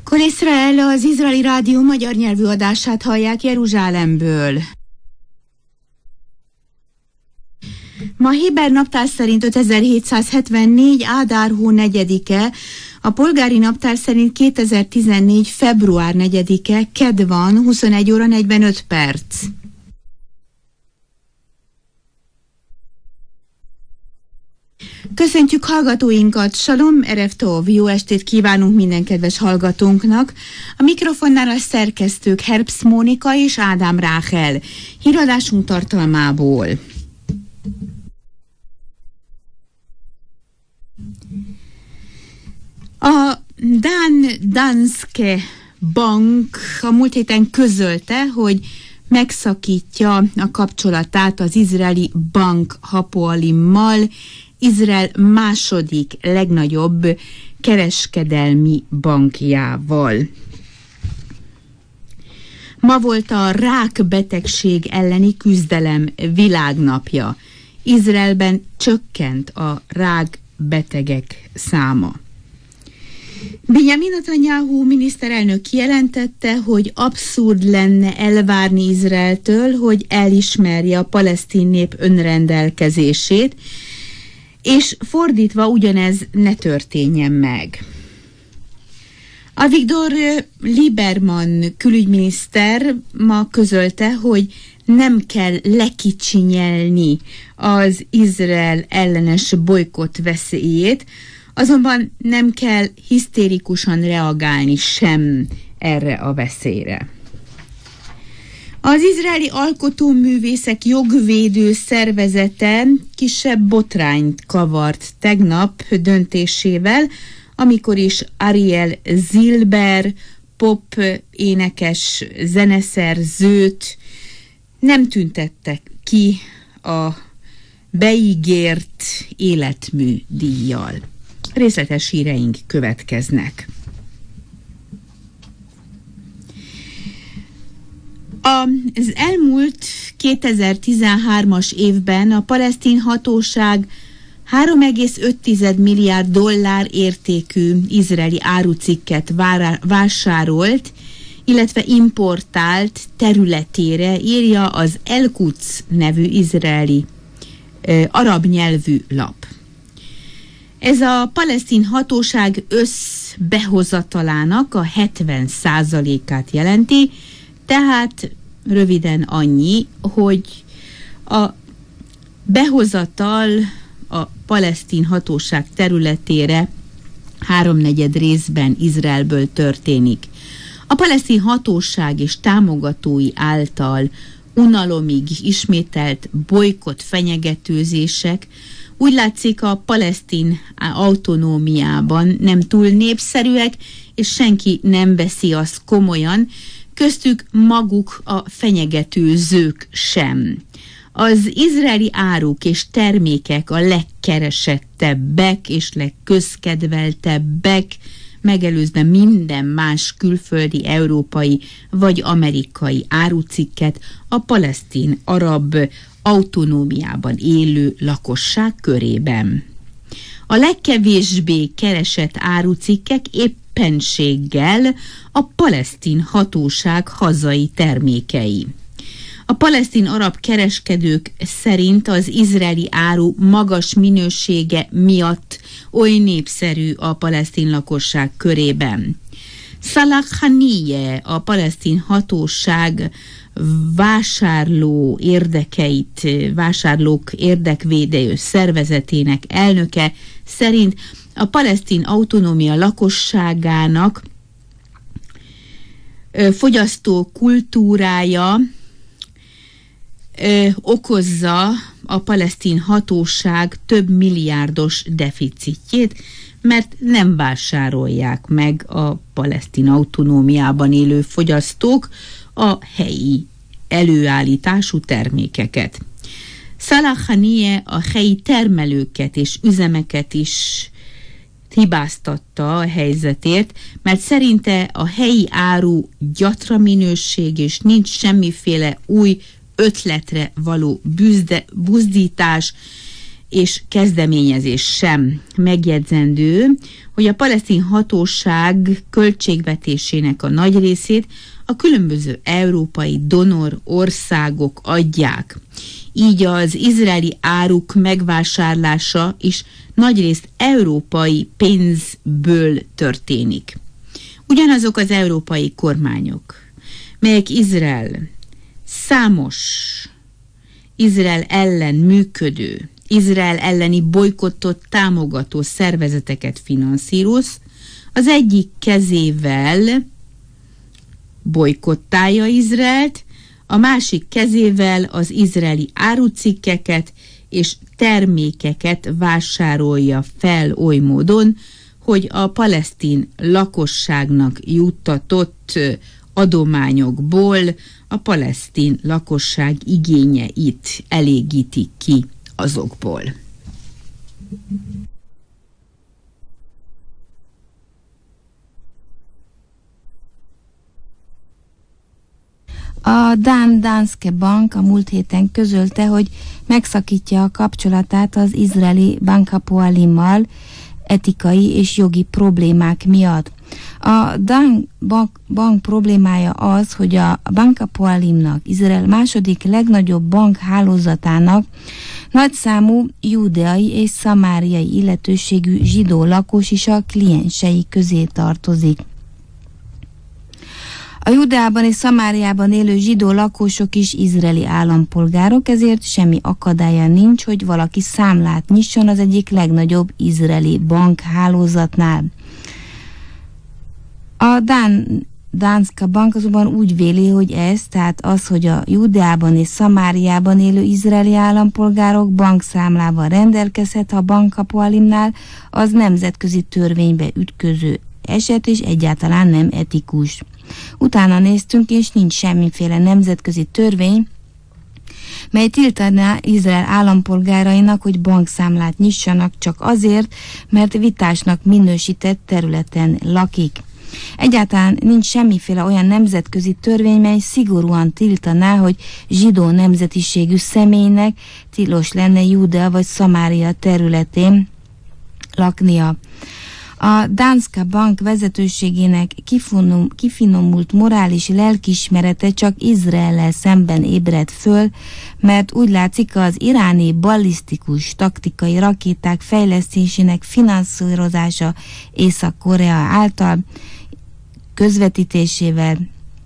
Kol Israel, az izraeli rádió magyar nyelvű adását hallják Jeruzsálemből. Ma héber naptár szerint 5774. Ádár hó 4-e, a polgári naptár szerint 2014. február 4-e, kedd van, 21 óra 45 perc. Köszöntjük hallgatóinkat, Salom, Erev Tov, jó estét kívánunk minden kedves hallgatónknak. A mikrofonnál a szerkesztők Herbst Mónika és Ádám Ráhel. Híradásunk tartalmából. A Danske Bank a múlt héten közölte, hogy megszakítja a kapcsolatát az izraeli bank Hapoalimmal, Izrael második legnagyobb kereskedelmi bankjával. Ma volt a rákbetegség elleni küzdelem világnapja. Izraelben csökkent a rákbetegek száma. Benjamin Netanyahu miniszterelnök kijelentette, hogy abszurd lenne elvárni Izraeltől, hogy elismerje a palesztin nép önrendelkezését, és fordítva ugyanez ne történjen meg. Avigdor Lieberman külügyminiszter ma közölte, hogy nem kell lekicsinyelni az Izrael ellenes bolykott veszélyét, azonban nem kell hisztérikusan reagálni sem erre a veszélyre. Az izraeli alkotóművészek jogvédő szervezete kisebb botrányt kavart tegnap döntésével, amikor is Ariel Zilber, pop énekes zeneszerzőt nem tüntettek ki a beígért életmű díjjal. Részletes híreink következnek. Az elmúlt 2013-as évben a palesztin hatóság 3,5 milliárd dollár értékű izraeli árucikket vásárolt, illetve importált területére, írja az El-Quds nevű izraeli arab nyelvű lap. Ez a palesztin hatóság összbehozatalának a 70%-át jelenti, tehát röviden annyi, hogy a behozatal a palesztin hatóság területére 3/4 részben Izraelből történik. A palesztin hatóság és támogatói által unalomig ismételt bolykott fenyegetőzések úgy látszik a palesztin autonómiában nem túl népszerűek, és senki nem veszi azt komolyan, köztük maguk a fenyegetőzők sem. Az izraeli áruk és termékek a legkeresettebbek és legközkedveltebbek, megelőzve minden más külföldi, európai vagy amerikai árucikket a palesztin arab autonómiában élő lakosság körében. A legkevésbé keresett árucikkek éppenséggel a palesztin hatóság hazai termékei. A palesztin arab kereskedők szerint az izraeli áru magas minősége miatt oly népszerű a palesztin lakosság körében. Salah Haniyeh, a palesztin hatóság vásárlók érdekvédő szervezetének elnöke szerint a palesztin autonómia lakosságának fogyasztó kultúrája okozza a palesztin hatóság több milliárdos deficitjét, mert nem vásárolják meg a palesztin autonómiában élő fogyasztók a helyi előállítású termékeket. Salah Haniyeh a helyi termelőket és üzemeket is hibáztatta a helyzetért, mert szerinte a helyi áru gyatra minőség és nincs semmiféle új ötletre való buzdítás, és kezdeményezés sem. Megjegyzendő, hogy a palesztin hatóság költségvetésének a nagy részét a különböző európai donor országok adják. Így az izraeli áruk megvásárlása is nagyrészt európai pénzből történik. Ugyanazok az európai kormányok, melyek számos Izrael ellen működő, Izrael elleni bolykottot támogató szervezeteket finanszíroz, az egyik kezével bojkottálja Izraelt, a másik kezével az izraeli árucikkeket és termékeket vásárolja fel oly módon, hogy a palesztin lakosságnak juttatott adományokból a palesztin lakosság igényeit elégítik ki azokból. A Danske Bank a múlt héten közölte, hogy megszakítja a kapcsolatát az izraeli Bank Hapoalimmal etikai és jogi problémák miatt. A bank problémája az, hogy a Bank Hapoalimnak, Izrael második legnagyobb bank hálózatának nagyszámú júdeai és szamáriai illetőségű zsidó lakos is a kliensei közé tartozik. A Judeában és Szamáriában élő zsidó lakosok is izraeli állampolgárok, ezért semmi akadálya nincs, hogy valaki számlát nyisson az egyik legnagyobb izraeli bankhálózatnál. A Danske Bank azonban úgy véli, hogy tehát az, hogy a Judeában és Szamáriában élő izraeli állampolgárok bankszámlával rendelkezhet a Bank Hapoalimnál, az nemzetközi törvénybe ütköző eset, és egyáltalán nem etikus. Utána néztünk, és nincs semmiféle nemzetközi törvény, mely tiltaná Izrael állampolgárainak, hogy bankszámlát nyissanak csak azért, mert vitásnak minősített területen lakik. Egyáltalán nincs semmiféle olyan nemzetközi törvény, mely szigorúan tiltaná, hogy zsidó nemzetiségű személynek tilos lenne Júdea vagy Szamária területén laknia. A Danske Bank vezetőségének kifinomult morális lelkiismerete csak Izraellel szemben ébredt föl, mert úgy látszik, az iráni ballisztikus taktikai rakéták fejlesztésének finanszírozása Észak-Korea által közvetítésével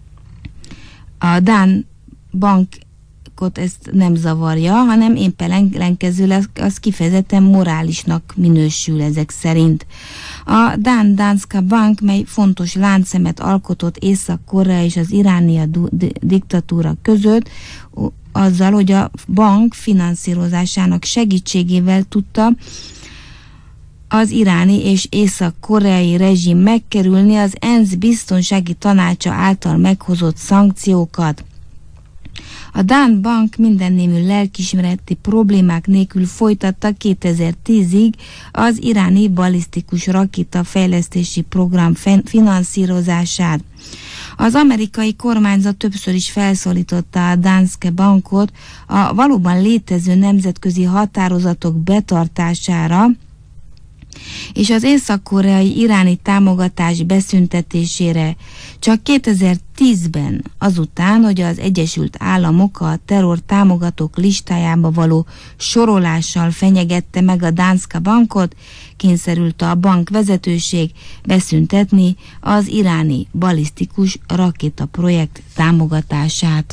a Dán bankot ezt nem zavarja, hanem éppen ellenkezőleg az kifejezetten morálisnak minősül ezek szerint. A Danske Bank, mely fontos láncszemet alkotott Észak-Korea és az iráni diktatúra között, azzal, hogy a bank finanszírozásának segítségével tudta az iráni és észak-koreai rezsim megkerülni az ENSZ biztonsági tanácsa által meghozott szankciókat. A Dán Bank mindennémű lelkiismereti problémák nélkül folytatta 2010-ig az iráni ballisztikus rakéta fejlesztési program finanszírozását. Az amerikai kormányzat többször is felszólította a Danske Bankot a valóban létező nemzetközi határozatok betartására, és az észak-koreai iráni támogatás beszüntetésére. Csak 2010-ben, azután, hogy az Egyesült Államok a terror támogatók listájába való sorolással fenyegette meg a Danske Bankot, kényszerült a bank vezetőség beszüntetni az iráni ballisztikus rakétaprojekt támogatását.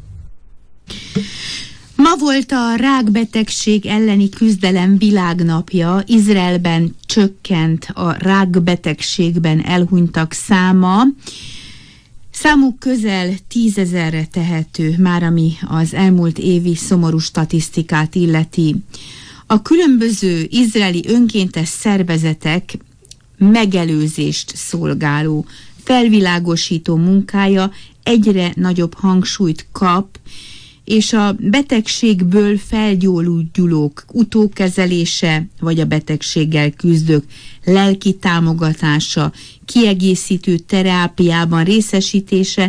Ma volt a rákbetegség elleni küzdelem világnapja. Izraelben csökkent a rákbetegségben elhunytak száma. Számuk közel 10 000-re tehető, már ami az elmúlt évi szomorú statisztikát illeti. A különböző izraeli önkéntes szervezetek megelőzést szolgáló, felvilágosító munkája egyre nagyobb hangsúlyt kap, és a betegségből felgyógyulók utókezelése, vagy a betegséggel küzdők lelki támogatása, kiegészítő terápiában részesítése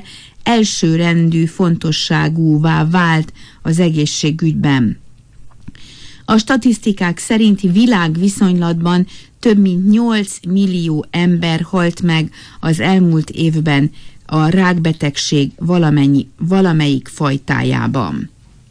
elsőrendű fontosságúvá vált az egészségügyben. A statisztikák szerinti világviszonylatban több mint 8 millió ember halt meg az elmúlt évben a rákbetegség valamelyik fajtájában.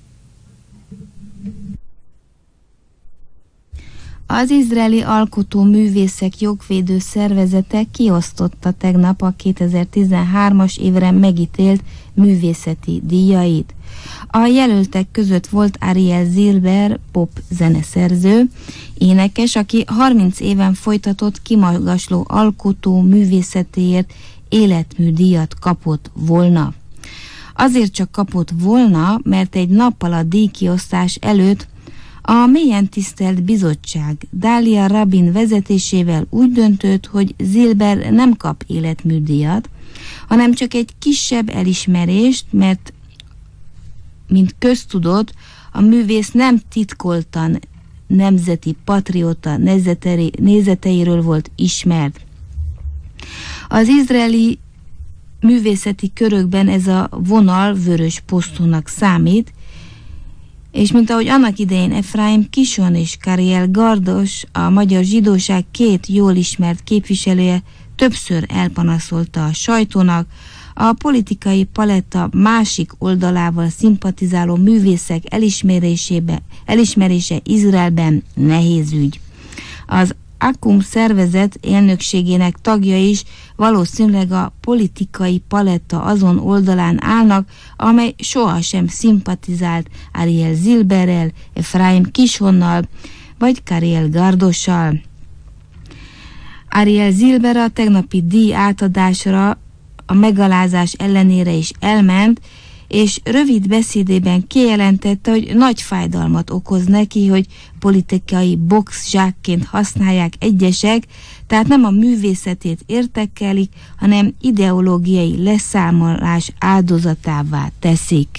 Az izraeli alkotóművészek jogvédő szervezete kiosztotta tegnap a 2013-as évre megítélt művészeti díjait. A jelöltek között volt Ariel Zilber, pop zeneszerző, énekes, aki 30 éven folytatott kimagasló alkotó művészetéért életműdíjat kapott volna. Azért csak kapott volna, mert egy nappal a díjkiosztás előtt a mélyen tisztelt bizottság Dália Rabin vezetésével úgy döntött, hogy Zilber nem kap életműdíjat, hanem csak egy kisebb elismerést, mert, mint köztudott, a művész nem titkoltan nemzeti patrióta nézeteiről volt ismert. Az izraeli művészeti körökben ez a vonal vörös posztónak számít, és mint ahogy annak idején Efraim Kishon és Kariel Gardos, a magyar zsidóság két jól ismert képviselője többször elpanaszolta a sajtónak, a politikai paletta másik oldalával szimpatizáló művészek elismerése Izraelben nehéz ügy. Az Akum szervezet elnökségének tagja is valószínűleg a politikai paletta azon oldalán állnak, amely sohasem szimpatizált Ariel Zilberrel, Efraim Kishonnal vagy Kariel Gardossal. Ariel Zilber a tegnapi díj átadásra a megalázás ellenére is elment, és rövid beszédében kijelentette, hogy nagy fájdalmat okoz neki, hogy politikai boxzsákként használják egyesek, tehát nem a művészetét értékelik, hanem ideológiai leszámolás áldozatává teszik.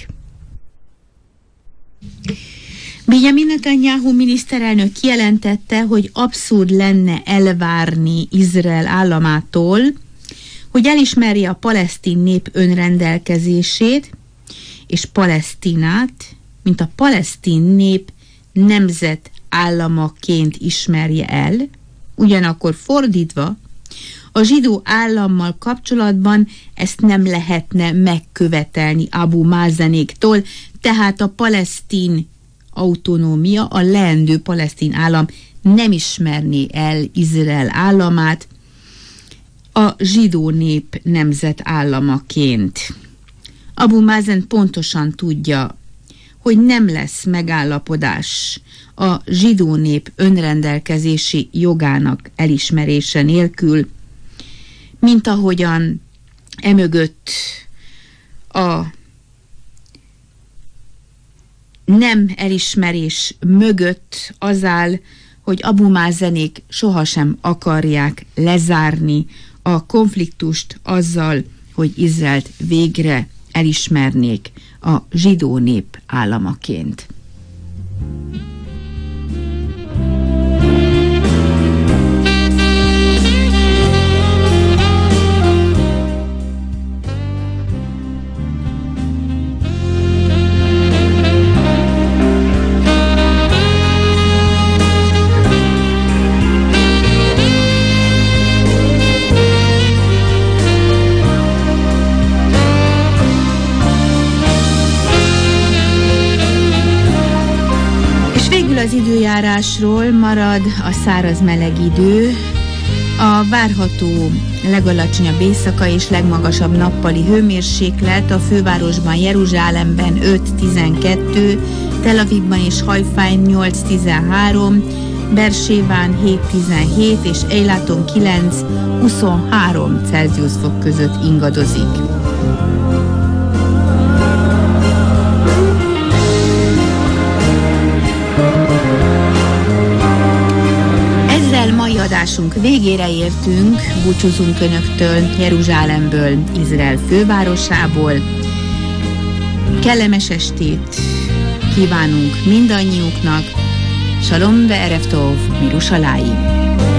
Benjamin Netanyahu miniszterelnök kijelentette, hogy abszurd lenne elvárni Izrael államától, hogy elismerje a palesztin nép önrendelkezését, és Palesztinát, mint a palesztin nép nemzet államaként ismerje el, ugyanakkor fordítva, a zsidó állammal kapcsolatban ezt nem lehetne megkövetelni Abu Mázenéktól, tehát a palesztin autonómia, a leendő palesztin állam nem ismerné el Izrael államát a zsidó nép nemzet államaként. Abu Mázen pontosan tudja, hogy nem lesz megállapodás a zsidó nép önrendelkezési jogának elismerése nélkül, mint ahogyan emögött a nem elismerés mögött az áll, hogy Abu Mázenék sohasem akarják lezárni a konfliktust azzal, hogy Izraelt végre elismernék a zsidó nép államaként. Az időjárásról marad a száraz meleg idő, a várható legalacsonyabb éjszaka és legmagasabb nappali hőmérséklet a fővárosban, Jeruzsálemben 5-12, Tel Avivban és Hajfán 8-13, Beerséván 7-17 és Eilaton 9-23 Celsius fok között ingadozik. Mai adásunk végére értünk, búcsúzunk Önöktől Jeruzsálemből, Izrael fővárosából. Kellemes estét kívánunk mindannyiuknak. Shalom ve'erev tov, Mirushalayim.